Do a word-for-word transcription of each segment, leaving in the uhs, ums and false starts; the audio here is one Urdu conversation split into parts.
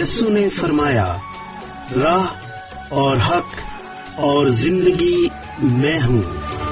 यीशु ने फरमाया, राह और हक और जिंदगी मैं हूँ।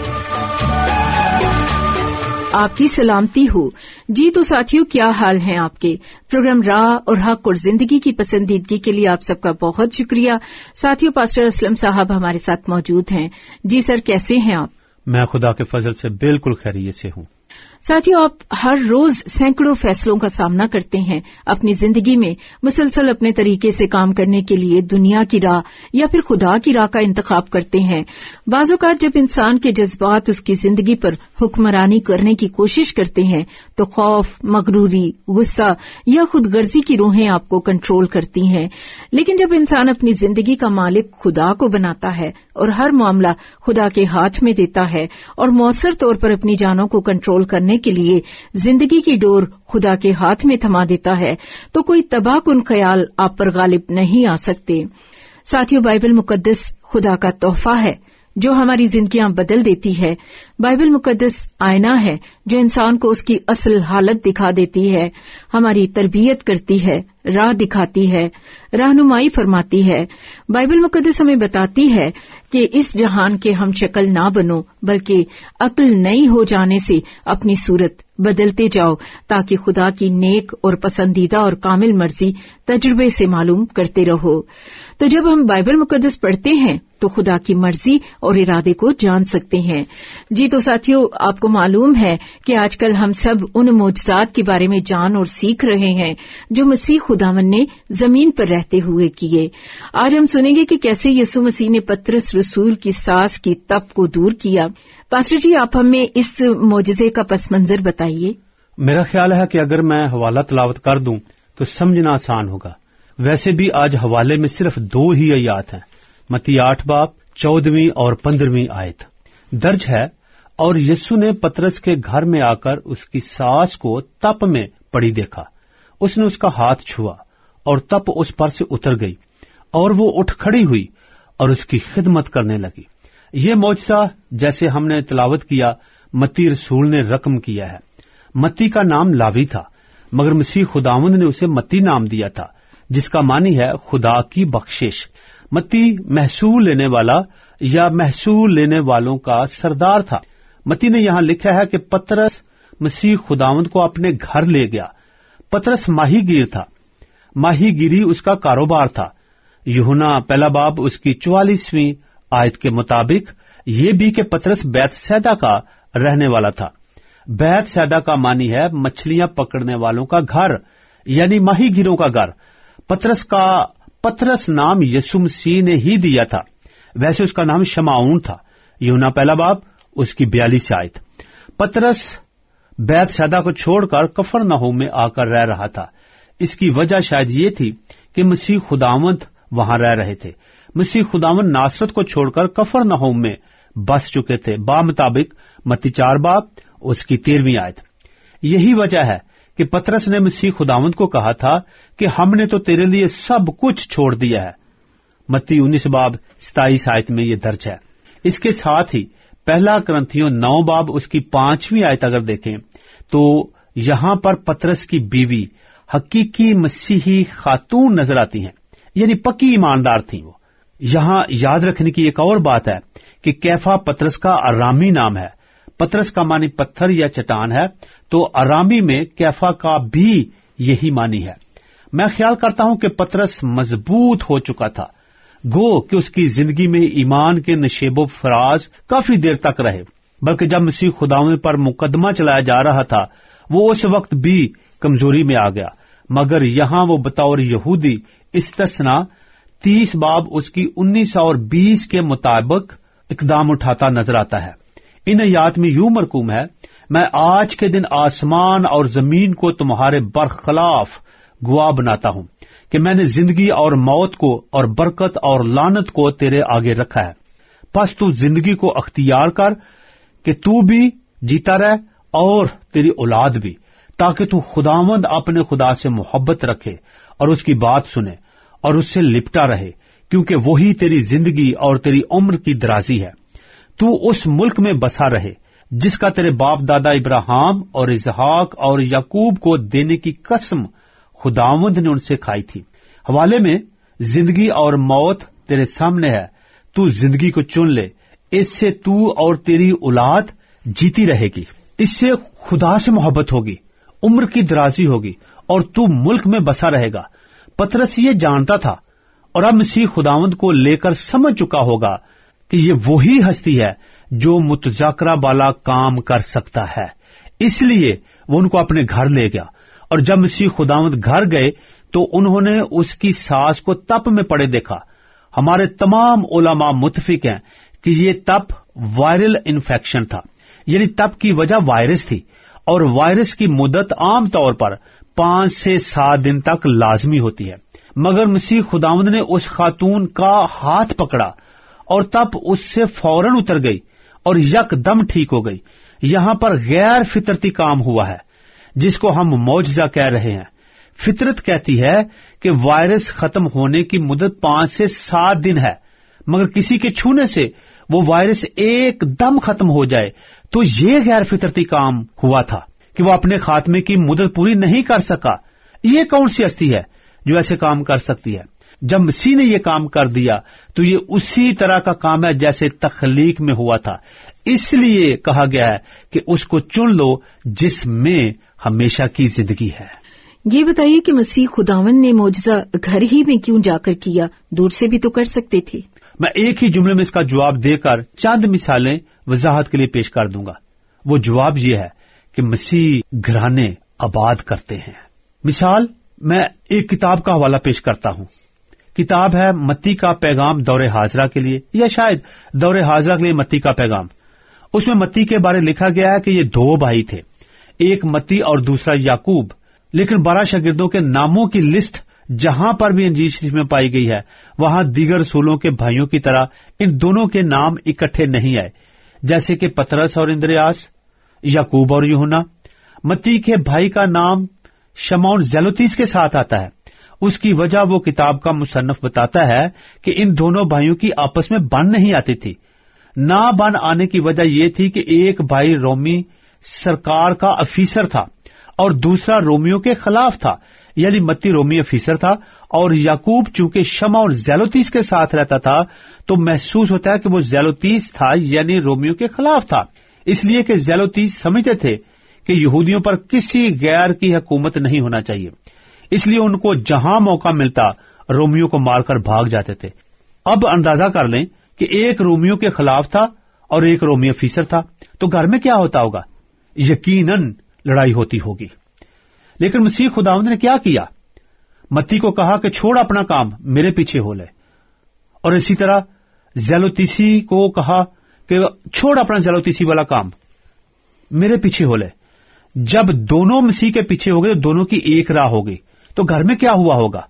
आपकी सलामती हो जी। तो साथियों, क्या हाल हैं आपके? प्रोग्राम राह और हक और जिंदगी की पसंदीदगी के लिए आप सबका बहुत शुक्रिया। साथियों, पास्टर असलम साहब हमारे साथ मौजूद हैं। जी सर, कैसे हैं आप? मैं खुदा के फजल से बिल्कुल खैरियत से हूँ। साथियों, आप हर रोज सैकड़ों फैसलों का सामना करते हैं। अपनी जिंदगी में मुसलसल अपने तरीके से काम करने के लिए दुनिया की राह या फिर खुदा की राह का इंतखाब करते हैं। बाज़ औक़ात जब इंसान के जज्बात उसकी जिंदगी पर हुक्मरानी करने की कोशिश करते हैं तो खौफ, मगरूरी, गुस्सा या खुदगर्जी की रूहें आपको कंट्रोल करती हैं। लेकिन जब इंसान अपनी जिंदगी का मालिक खुदा को बनाता है और हर मामला खुदा के हाथ में देता है और मौसर तौर पर अपनी जानों को कंट्रोल करने के लिए जिंदगी की डोर खुदा के हाथ में थमा देता है, तो कोई तबाहकुन ख्याल आप पर गालिब नहीं आ सकते। साथियों, बाइबल मुकद्दस खुदा का तोहफा है जो हमारी जिंदगियां बदल देती है। बाइबल मुकद्दस आईना है जो इंसान को उसकी असल हालत दिखा देती है, हमारी तरबियत करती है, राह दिखाती है, रहनुमाई फरमाती है। बाइबल मुकद्दस हमें बताती है कि इस जहान के हम शक्ल ना बनो, बल्कि अक्ल नई हो जाने से अपनी सूरत बदलते जाओ, ताकि खुदा की नेक और पसंदीदा और कामिल मर्जी तजुर्बे से मालूम करते रहो। तो जब हम बाइबल मुकद्दस पढ़ते हैं तो खुदा की मर्जी और इरादे को जान सकते हैं। जी तो साथियों, आपको मालूम है कि आजकल हम सब उन मौजज़ात के बारे में जान और सीख रहे हैं जो मसीह खुदावन ने जमीन पर रहते हुए किए। आज हम सुनेंगे कि कैसे यीशु मसीह ने पतरस रसूल की सांस की तप को दूर किया। पास्टर जी, आप हमें इस मौजज़े का पस मंजर बताइए। मेरा ख्याल है कि अगर मैं हवाला तलावत कर दूं तो समझना आसान होगा। वैसे भी आज हवाले में सिर्फ दो ही आयत हैं, मत्ती आठ बाब चौदहवीं और पंद्रहवीं आयत दर्ज है। और यीशु ने पतरस के घर में आकर उसकी सास को तप में पड़ी देखा। उसने उसका हाथ छुआ और तप उस पर से उतर गई और वो उठ खड़ी हुई और उसकी खिदमत करने लगी। ये मौजज़ा, जैसे हमने तिलावत किया, मत्ती रसूल ने रकम किया है। मत्ती का नाम लावी था, मगर मसीह खुदावंद ने उसे मत्ती नाम दिया था, जिसका मानी है खुदा की बख्शिश। मत्ती महसूल लेने वाला या महसूल लेने वालों का सरदार था। मत्ती ने यहां लिखा है कि पतरस मसीह खुदावंद को अपने घर ले गया। पतरस माहीगीर था, माहीगीरी उसका कारोबार था। यूहन्ना पहला बाब उसकी चौवालीसवीं आयत के मुताबिक ये भी कि पतरस बैतसैदा का रहने वाला था। बैतसैदा का मानी है मछलियां पकड़ने वालों का घर, यानी माहीगीरों का घर। पतरस का पतरस नाम यीशु मसीह ने ही दिया था। वैसे उसका नाम शमाऊन था। यूहन्ना पहला बाब उसकी बयालीस आयत। पतरस बैतसैदा को छोड़कर कफरनहूम में आकर रह रहा था। इसकी वजह शायद ये थी कि मसीह खुदावंद वहां रह रहे थे। मसीह खुदावंद नासरत को छोड़कर कफरनहूम में बस चुके थे, बामुताबिक मत्ती चार बाब उसकी तेरहवीं आयत। यही वजह है कि पतरस ने मसीह खुदावंद को कहा था कि हमने तो तेरे लिए सब कुछ छोड़ दिया है। मत्ती उन्नीस बाब सताईस आयत में ये दर्ज है। इसके साथ ही पहला करंथियों नौ बाब उसकी पांचवीं आयत अगर देखें तो यहां पर पतरस की बीवी हकीकी मसीही खातून नजर आती हैं, यानी पक्की ईमानदार थी वो। यहां याद रखने की एक और बात है कि कैफा पतरस का अरामी नाम है। पतरस का मानी पत्थर या चट्टान है, तो अरामी में कैफा का भी यही मानी है। मैं ख्याल करता हूं कि पतरस मजबूत हो चुका था, गो कि उसकी जिंदगी में ईमान के नशेबो फराज काफी देर तक रहे। बल्कि जब मसीह खुदावंद पर मुकदमा चलाया जा रहा था वो उस वक्त भी कमजोरी में आ गया। मगर यहां वो बतौर यहूदी इस्तिस्ना तीस बाब उसकी उन्नीस और बीस के मुताबिक इकदाम उठाता नजर आता है। इन आयात में यूं मरकूम है, मैं आज के दिन आसमान और जमीन को तुम्हारे बरखलाफ गवाह बनाता हूं कि मैंने जिंदगी और मौत को और बरकत और लानत को तेरे आगे रखा है। बस तू जिंदगी को अख्तियार कर कि तू भी जीता रह और तेरी औलाद भी, ताकि तू खुदावंद अपने खुदा से मोहब्बत रखे और उसकी बात सुने और उससे लिपटा रहे, क्योंकि वही तेरी जिंदगी और तेरी उम्र की दराजी है। तू उस मुल्क में बसा रहे जिसका तेरे बाप दादा इब्राहिम और इसहाक और याकूब को देने की कसम खुदावंद ने उनसे खाई थी। حوالے میں زندگی اور موت تیرے سامنے ہے، تو زندگی کو چن لے، اس سے تو اور تیری اولاد جیتی رہے گی، اس سے خدا سے محبت ہوگی، عمر کی درازی ہوگی اور تو ملک میں بسا رہے گا۔ پترس یہ جانتا تھا اور اب مسیح خداوند کو لے کر سمجھ چکا ہوگا کہ یہ وہی ہستی ہے جو متذاکرہ والا کام کر سکتا ہے، اس لیے وہ ان کو اپنے گھر لے گیا، اور جب مسیح خداوند گھر گئے تو انہوں نے اس کی ساس کو تپ میں پڑے دیکھا۔ ہمارے تمام علماء متفق ہیں کہ یہ تپ وائرل انفیکشن تھا، یعنی تپ کی وجہ وائرس تھی، اور وائرس کی مدت عام طور پر پانچ سے سات دن تک لازمی ہوتی ہے، مگر مسیح خداوند نے اس خاتون کا ہاتھ پکڑا اور تپ اس سے فوراً اتر گئی اور یک دم ٹھیک ہو گئی۔ یہاں پر غیر فطرتی کام ہوا ہے جس کو ہم معجزہ کہہ رہے ہیں۔ فطرت کہتی ہے کہ وائرس ختم ہونے کی مدت پانچ سے سات دن ہے، مگر کسی کے چھونے سے وہ وائرس ایک دم ختم ہو جائے تو یہ غیر فطرتی کام ہوا تھا کہ وہ اپنے خاتمے کی مدت پوری نہیں کر سکا۔ یہ کون سی ہستی ہے جو ایسے کام کر سکتی ہے؟ جب مسیح نے یہ کام کر دیا تو یہ اسی طرح کا کام ہے جیسے تخلیق میں ہوا تھا، اس لیے کہا گیا ہے کہ اس کو چن لو جس میں ہمیشہ کی زندگی ہے۔ یہ بتائیے کہ مسیح خداوند نے معجزہ گھر ہی میں کیوں جا کر کیا؟ دور سے بھی تو کر سکتے تھے۔ میں ایک ہی جملے میں اس کا جواب دے کر چند مثالیں وضاحت کے لیے پیش کر دوں گا۔ وہ جواب یہ ہے کہ مسیح گھرانے آباد کرتے ہیں۔ مثال میں ایک کتاب کا حوالہ پیش کرتا ہوں۔ کتاب ہے متی کا پیغام دور حاضرہ کے لیے، یا شاید دور حاضرہ کے لیے متی کا پیغام۔ اس میں متی کے بارے لکھا گیا ہے کہ یہ دو بھائی تھے، ایک متی اور دوسرا یعقوب، لیکن بارہ شاگردوں کے ناموں کی لسٹ جہاں پر بھی انجیل شریف میں پائی گئی ہے وہاں دیگر رسولوں کے بھائیوں کی طرح ان دونوں کے نام اکٹھے نہیں آئے، جیسے کہ پترس اور اندریاس، یعقوب اور یوحنا۔ متی کے بھائی کا نام شمعون زیلوتیس کے ساتھ آتا ہے۔ اس کی وجہ وہ کتاب کا مصنف بتاتا ہے کہ ان دونوں بھائیوں کی آپس میں بن نہیں آتی تھی۔ نہ بن آنے کی وجہ یہ تھی کہ ایک بھائی رومی سرکار کا افیسر تھا اور دوسرا رومیوں کے خلاف تھا، یعنی متی رومی افیسر تھا، اور یعقوب چونکہ شمع اور زیلوتیس کے ساتھ رہتا تھا تو محسوس ہوتا ہے کہ وہ زیلوتیس تھا، یعنی رومیوں کے خلاف تھا، اس لیے کہ زیلوتیس سمجھتے تھے کہ یہودیوں پر کسی غیر کی حکومت نہیں ہونا چاہیے، اس لیے ان کو جہاں موقع ملتا رومیوں کو مار کر بھاگ جاتے تھے۔ اب اندازہ کر لیں کہ ایک رومیوں کے خلاف تھا اور ایک رومی افیسر تھا، تو گھر میں کیا ہوتا ہوگا؟ یقیناً لڑائی ہوتی ہوگی۔ لیکن مسیح خداوند نے کیا کیا؟ متی کو کہا کہ چھوڑ اپنا کام، میرے پیچھے ہو لے، اور اسی طرح زیلوتیسی کو کہا کہ چھوڑ اپنا زیلوتیسی والا کام، میرے پیچھے ہو لے۔ جب دونوں مسیح کے پیچھے ہو گئے تو دونوں کی ایک راہ ہو گئی، تو گھر میں کیا ہوا ہوگا؟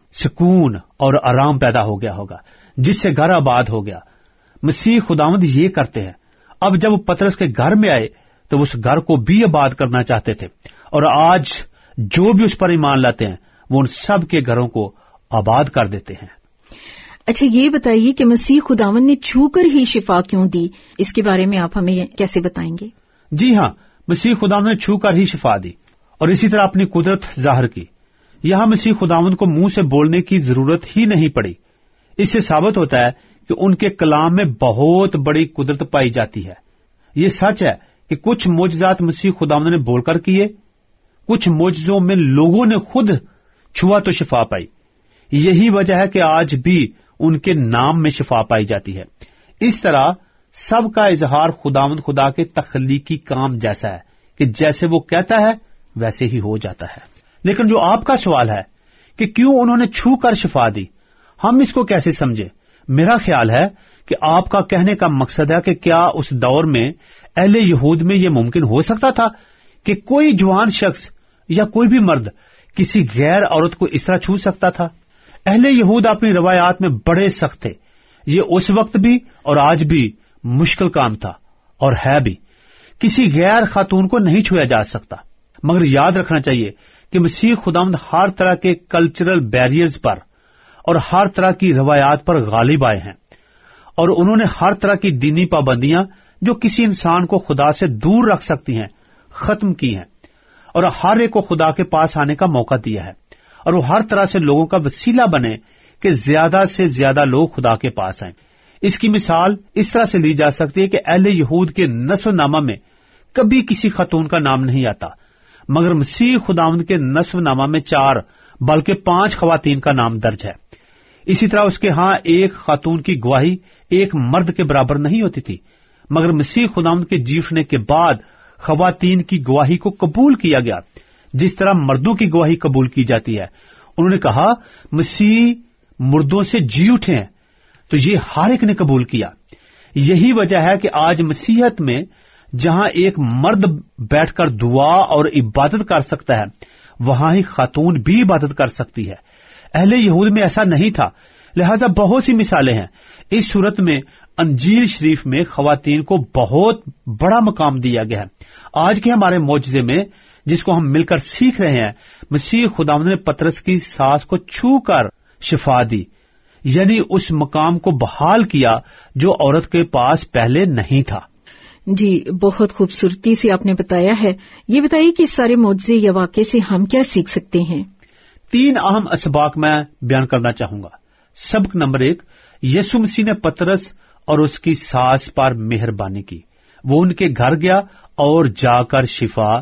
سکون اور آرام پیدا ہو گیا ہوگا، جس سے گھر آباد ہو گیا۔ مسیح خداوند یہ کرتے ہیں۔ اب جب پترس کے گھر میں آئے تو اس گھر کو بھی آباد کرنا چاہتے تھے، اور آج جو بھی اس پر ایمان لاتے ہیں وہ ان سب کے گھروں کو آباد کر دیتے ہیں۔ اچھا، یہ بتائیے کہ مسیح خداوند نے چھو کر ہی شفا کیوں دی؟ اس کے بارے میں آپ ہمیں کیسے بتائیں گے؟ جی ہاں، مسیح خداوند نے چھو کر ہی شفا دی اور اسی طرح اپنی قدرت ظاہر کی۔ یہاں مسیح خداوند کو منہ سے بولنے کی ضرورت ہی نہیں پڑی۔ اس سے ثابت ہوتا ہے کہ ان کے کلام میں بہت بڑی قدرت پائی جاتی ہے۔ یہ سچ ہے کہ کچھ معجزات مسیح خداوند نے بول کر کیے، کچھ معجزوں میں لوگوں نے خود چھوا تو شفا پائی۔ یہی وجہ ہے کہ آج بھی ان کے نام میں شفا پائی جاتی ہے۔ اس طرح سب کا اظہار خداوند خدا کے تخلیقی کام جیسا ہے کہ جیسے وہ کہتا ہے ویسے ہی ہو جاتا ہے۔ لیکن جو آپ کا سوال ہے کہ کیوں انہوں نے چھو کر شفا دی، ہم اس کو کیسے سمجھیں؟ میرا خیال ہے کہ آپ کا کہنے کا مقصد ہے کہ کیا اس دور میں اہل یہود میں یہ ممکن ہو سکتا تھا کہ کوئی جوان شخص یا کوئی بھی مرد کسی غیر عورت کو اس طرح چھو سکتا تھا؟ اہل یہود اپنی روایات میں بڑے سخت تھے۔ یہ اس وقت بھی اور آج بھی مشکل کام تھا اور ہے بھی۔ کسی غیر خاتون کو نہیں چھویا جا سکتا، مگر یاد رکھنا چاہیے کہ مسیح خداوند ہر طرح کے کلچرل بیریئرز پر اور ہر طرح کی روایات پر غالب آئے ہیں، اور انہوں نے ہر طرح کی دینی پابندیاں جو کسی انسان کو خدا سے دور رکھ سکتی ہیں ختم کی ہیں، اور ہر ایک کو خدا کے پاس آنے کا موقع دیا ہے۔ اور وہ ہر طرح سے لوگوں کا وسیلہ بنے کہ زیادہ سے زیادہ لوگ خدا کے پاس آئیں۔ اس کی مثال اس طرح سے لی جا سکتی ہے کہ اہل یہود کے نسب نامہ میں کبھی کسی خاتون کا نام نہیں آتا، مگر مسیح خداوند کے نسب نامہ میں چار بلکہ پانچ خواتین کا نام درج ہے۔ اسی طرح اس کے ہاں ایک خاتون کی گواہی ایک مرد کے برابر نہیں ہوتی تھی، مگر مسیح خداوند کے جی اٹھنے کے بعد خواتین کی گواہی کو قبول کیا گیا جس طرح مردوں کی گواہی قبول کی جاتی ہے۔ انہوں نے کہا مسیح مردوں سے جی اٹھے ہیں، تو یہ ہر ایک نے قبول کیا۔ یہی وجہ ہے کہ آج مسیحیت میں جہاں ایک مرد بیٹھ کر دعا اور عبادت کر سکتا ہے، وہاں ہی خاتون بھی عبادت کر سکتی ہے۔ اہل یہود میں ایسا نہیں تھا، لہذا بہت سی مثالیں ہیں۔ اس صورت میں انجیل شریف میں خواتین کو بہت بڑا مقام دیا گیا ہے۔ آج کے ہمارے معجزے میں جس کو ہم مل کر سیکھ رہے ہیں، مسیح خداوند نے پترس کی سانس کو چھو کر شفا دی، یعنی اس مقام کو بحال کیا جو عورت کے پاس پہلے نہیں تھا۔ جی، بہت خوبصورتی سے آپ نے بتایا ہے۔ یہ بتائیے کہ اس سارے معجزے یا واقعے سے ہم کیا سیکھ سکتے ہیں؟ تین اہم اسباق میں بیان کرنا چاہوں گا۔ سبق نمبر ایک، یسوع مسیح نے پترس اور اس کی ساس پر مہربانی کی، وہ ان کے گھر گیا اور جا کر شفا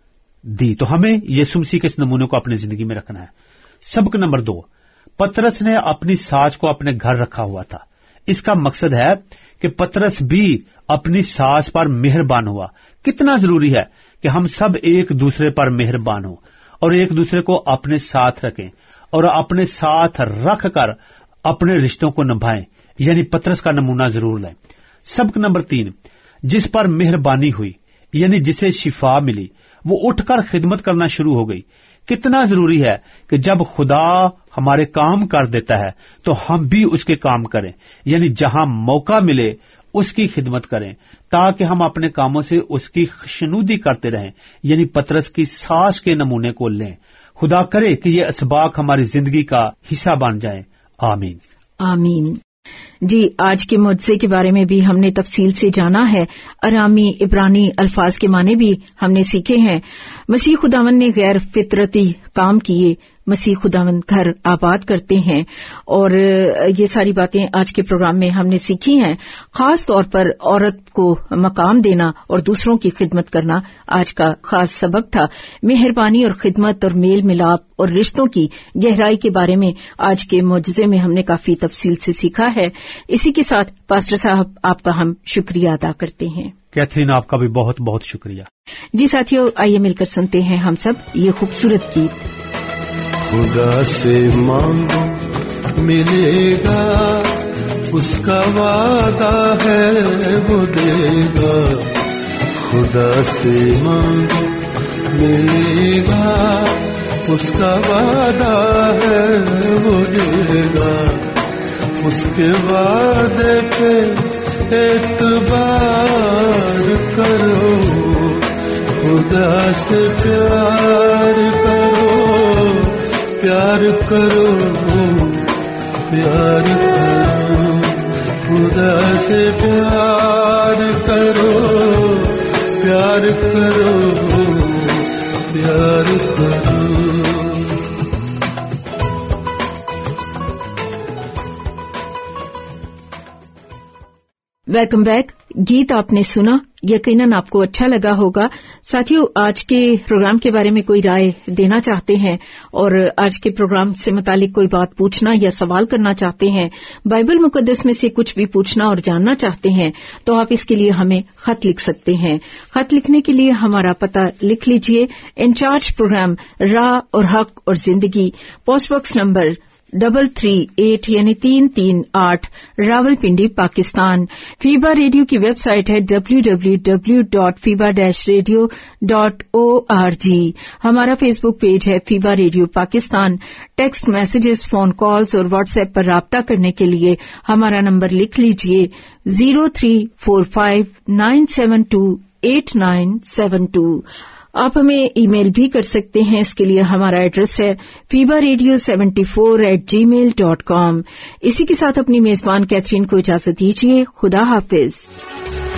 دی۔ تو ہمیں یسوع مسیح کے اس نمونے کو اپنی زندگی میں رکھنا ہے۔ سبق نمبر دو، پترس نے اپنی ساس کو اپنے گھر رکھا ہوا تھا۔ اس کا مقصد ہے کہ پترس بھی اپنی ساس پر مہربان ہوا۔ کتنا ضروری ہے کہ ہم سب ایک دوسرے پر مہربان ہوں اور ایک دوسرے کو اپنے ساتھ رکھیں اور اپنے ساتھ رکھ کر اپنے رشتوں کو نبھائیں، یعنی پترس کا نمونہ ضرور لیں۔ سبق نمبر تین، جس پر مہربانی ہوئی یعنی جسے شفا ملی، وہ اٹھ کر خدمت کرنا شروع ہو گئی۔ کتنا ضروری ہے کہ جب خدا ہمارے کام کر دیتا ہے تو ہم بھی اس کے کام کریں، یعنی جہاں موقع ملے اس کی خدمت کریں تاکہ ہم اپنے کاموں سے اس کی خوشنودی کرتے رہیں، یعنی پترس کی ساس کے نمونے کو لیں۔ خدا کرے کہ یہ اسباق ہماری زندگی کا حصہ بن جائیں۔ آمین آمین۔ جی، آج کے معجزے کے بارے میں بھی ہم نے تفصیل سے جانا ہے۔ ارامی عبرانی الفاظ کے معنی بھی ہم نے سیکھے ہیں۔ مسیح خداوند نے غیر فطرتی کام کیے، مسیح خداوند گھر آباد کرتے ہیں، اور یہ ساری باتیں آج کے پروگرام میں ہم نے سیکھی ہیں۔ خاص طور پر عورت کو مقام دینا اور دوسروں کی خدمت کرنا آج کا خاص سبق تھا۔ مہربانی اور خدمت اور میل ملاپ اور رشتوں کی گہرائی کے بارے میں آج کے معجزے میں ہم نے کافی تفصیل سے سیکھا ہے۔ اسی کے ساتھ پاسٹر صاحب آپ کا ہم شکریہ ادا کرتے ہیں۔ کیتھرین، آپ کا بھی بہت بہت شکریہ۔ جی ساتھیو، آئیے مل کر سنتے ہیں ہم سب یہ خوبصورت گیت۔ خدا سے مانگو ملے گا، اس کا وعدہ ہے وہ دے گا۔ خدا سے مانگو ملے گا، اس کا وعدہ ہے وہ دے گا۔ اس کے وعدے پہ اعتبار کرو، خدا سے پیار کرو، پیار کرو، پیار کرو، خدا سے پیار کرو، پیار کرو، پیار کرو۔ Welcome back. گیت آپ نے سنا، یقیناً آپ کو اچھا لگا ہوگا۔ ساتھیو، آج کے پروگرام کے بارے میں کوئی رائے دینا چاہتے ہیں اور آج کے پروگرام سے متعلق کوئی بات پوچھنا یا سوال کرنا چاہتے ہیں، بائبل مقدس میں سے کچھ بھی پوچھنا اور جاننا چاہتے ہیں، تو آپ اس کے لیے ہمیں خط لکھ سکتے ہیں۔ خط لکھنے کے لیے ہمارا پتہ لکھ لیجیے۔ انچارج پروگرام راہ اور حق اور زندگی، post box number double three eight یعنی تین تین آٹھ، راول پنڈی، پاکستان۔ فیبا ریڈیو کی ویب سائٹ ہے W W W dot Fiba dash radio dot O R G. ہمارا فیس بک پیج ہے Fiba radio Pakistan. Text messages, phone calls اور واٹس ایپ پر رابطہ کرنے کے لیے ہمارا نمبر لکھ لیجیے zero three four five nine seven two eight nine seven two. آپ ہمیں ای میل بھی کر سکتے ہیں، اس کے لیے ہمارا ایڈریس ہے Fiba radio seventy four eight gmail dot com. اسی کے ساتھ اپنی میزبان کیتھرین کو اجازت دیجیے۔ خدا حافظ۔